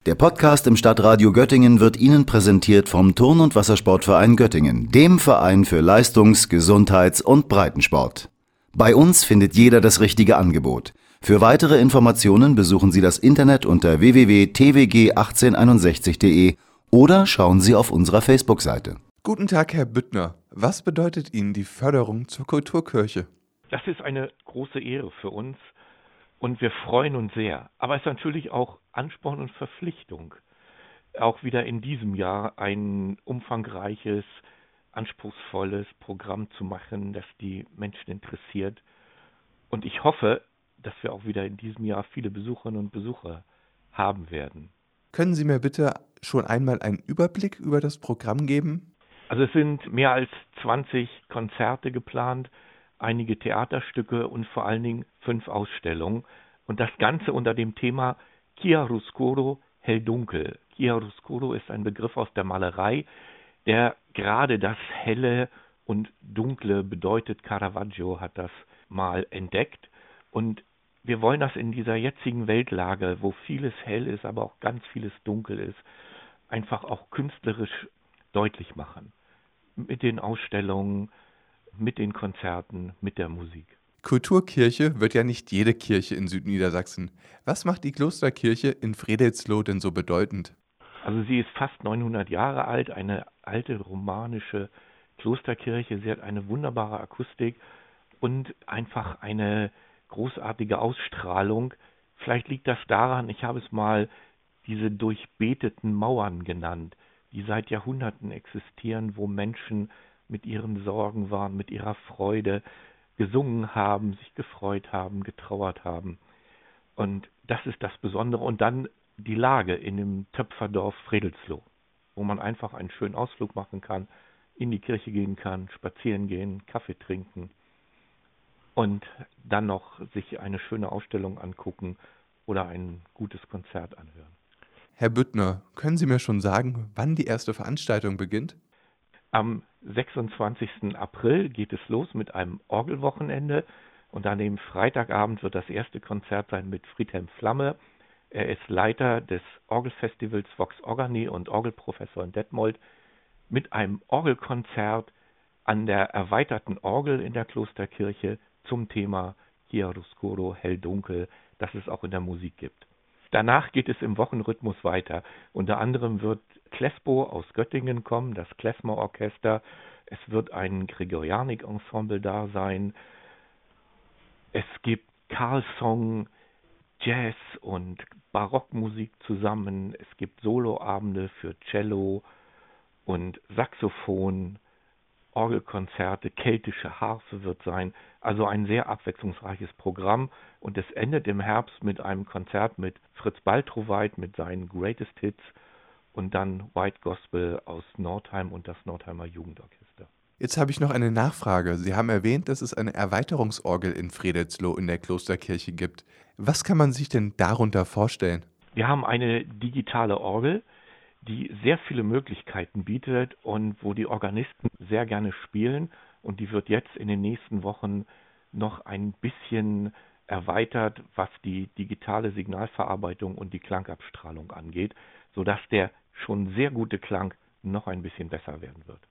Der Podcast im Stadtradio Göttingen wird Ihnen präsentiert vom Turn- und Wassersportverein Göttingen, dem Verein für Leistungs-, Gesundheits- und Breitensport. Bei uns findet jeder das richtige Angebot. Für weitere Informationen besuchen Sie das Internet unter www.twg1861.de oder schauen Sie auf unserer Facebook-Seite. Guten Tag, Herr Büttner. Was bedeutet Ihnen die Förderung zur Kulturkirche? Das ist eine große Ehre für uns und wir freuen uns sehr. Aber es ist natürlich auch Ansporn und Verpflichtung, auch wieder in diesem Jahr ein umfangreiches, anspruchsvolles Programm zu machen, das die Menschen interessiert. Und ich hoffe, dass wir auch wieder in diesem Jahr viele Besucherinnen und Besucher haben werden. Können Sie mir bitte schon einmal einen Überblick über das Programm geben? Also es sind mehr als 20 Konzerte geplant, einige Theaterstücke und vor allen Dingen 5 Ausstellungen. Und das Ganze unter dem Thema Chiaroscuro, hell-dunkel. Chiaroscuro ist ein Begriff aus der Malerei, der gerade das Helle und Dunkle bedeutet. Caravaggio hat das mal entdeckt. Und wir wollen das in dieser jetzigen Weltlage, wo vieles hell ist, aber auch ganz vieles dunkel ist, einfach auch künstlerisch deutlich machen. Mit den Ausstellungen, mit den Konzerten, mit der Musik. Kulturkirche wird ja nicht jede Kirche in Südniedersachsen. Was macht die Klosterkirche in Vredelsloh denn so bedeutend? Also sie ist fast 900 Jahre alt, eine alte romanische Klosterkirche. Sie hat eine wunderbare Akustik und einfach eine großartige Ausstrahlung. Vielleicht liegt das daran, ich habe es mal diese durchbeteten Mauern genannt, die seit Jahrhunderten existieren, wo Menschen mit ihren Sorgen waren, mit ihrer Freude gesungen haben, sich gefreut haben, getrauert haben. Und das ist das Besondere. Und dann die Lage in dem Töpferdorf Vredelsloh, wo man einfach einen schönen Ausflug machen kann, in die Kirche gehen kann, spazieren gehen, Kaffee trinken und dann noch sich eine schöne Ausstellung angucken oder ein gutes Konzert anhören. Herr Büttner, können Sie mir schon sagen, wann die erste Veranstaltung beginnt? Am 26. April geht es los mit einem Orgelwochenende und an dem Freitagabend wird das erste Konzert sein mit Friedhelm Flamme. Er ist Leiter des Orgelfestivals Vox Organi und Orgelprofessor in Detmold mit einem Orgelkonzert an der erweiterten Orgel in der Klosterkirche zum Thema Chiaroscuro, hell-dunkel, das es auch in der Musik gibt. Danach geht es im Wochenrhythmus weiter. Unter anderem wird Klesbo aus Göttingen kommen, das Klezmer-Orchester. Es wird ein Gregorianik-Ensemble da sein. Es gibt Carlsong, Jazz und Barockmusik zusammen. Es gibt Soloabende für Cello und Saxophon, Orgelkonzerte, keltische Harfe wird sein. Also ein sehr abwechslungsreiches Programm. Und es endet im Herbst mit einem Konzert mit Fritz Baltroweit mit seinen Greatest Hits und dann White Gospel aus Nordheim und das Nordheimer Jugendorchester. Jetzt habe ich noch eine Nachfrage. Sie haben erwähnt, dass es eine Erweiterungsorgel in Vredelsloh in der Klosterkirche gibt. Was kann man sich denn darunter vorstellen? Wir haben eine digitale Orgel, die sehr viele Möglichkeiten bietet und wo die Organisten sehr gerne spielen. Und die wird jetzt in den nächsten Wochen noch ein bisschen erweitert, was die digitale Signalverarbeitung und die Klangabstrahlung angeht, sodass der schon sehr gute Klang noch ein bisschen besser werden wird.